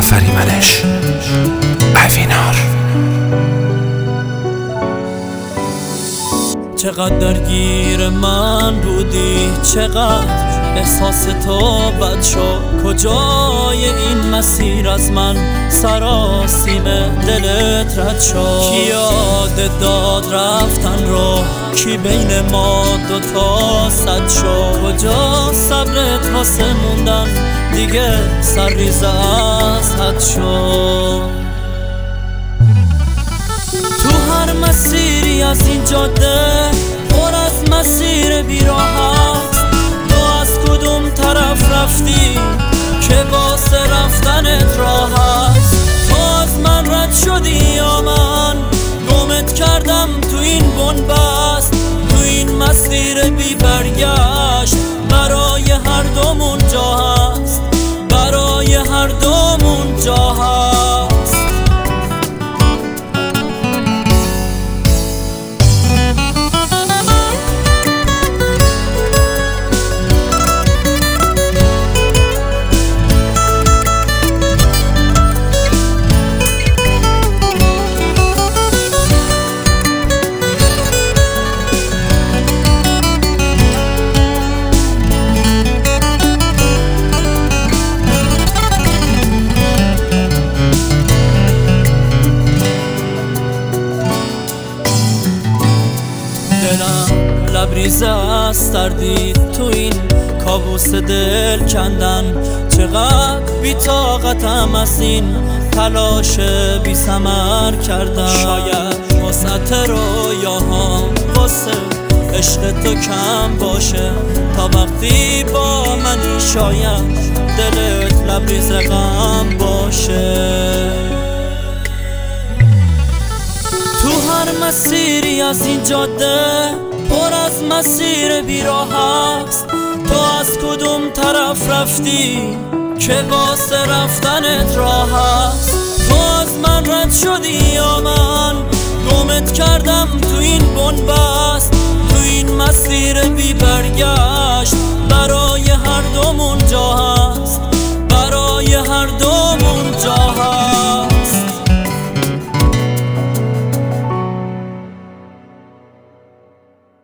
آفریمنش اوینار. چقدر درگیر من بودی، چقدر احساس تو بد شد. کجای این مسیر از من سراسیم دلت رد شد؟ کی یاد داد رفتن رو، کی بین ما دوتا صد شد؟ کجا صبرت واسه موندن دیگه سرریزه از حد شد؟ تو هر مسیری از این جاده پر از مسیر بیراه هست. تو از کدوم طرف رفتی که واسه رفتنت راه هست؟ تو از من رد شدی یا من گمت کردم تو این بنبست؟ تو این مسیر بی برگشت برای هر دومون جا هست، برای هر دومون جا هست. لبریزه از تردید تو این کابوس دل کندن. چقدر بی طاقتم از این تلاش بی ثمر کردن. شاید وسعت رویاهام واسه عشق تو کم باشه، تا وقتی با منی شاید دلت لبریز غم باشه. تو هر مسیری از این جاده پر از مسیر بیراه هست. تو از کدوم طرف رفتی که واسه رفتنت راه هست؟ تو از من رد شدی یا من گمت کردم تو این بنبست؟ تو این مسیر بی برگشت برای هر دومون جا هست.